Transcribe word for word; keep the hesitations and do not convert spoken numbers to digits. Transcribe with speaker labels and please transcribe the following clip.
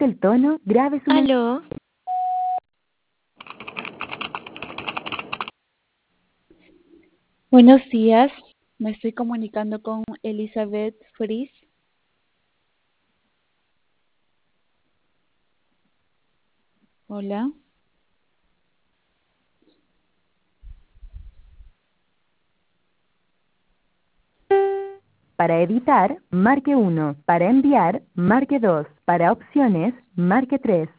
Speaker 1: el tono, grabe su mensaje.
Speaker 2: Aló,
Speaker 3: Buenos días, me estoy comunicando con Elizabeth Fries. Hola.
Speaker 1: Para editar, marque uno. Para enviar, marque dos. Para opciones, marque tres.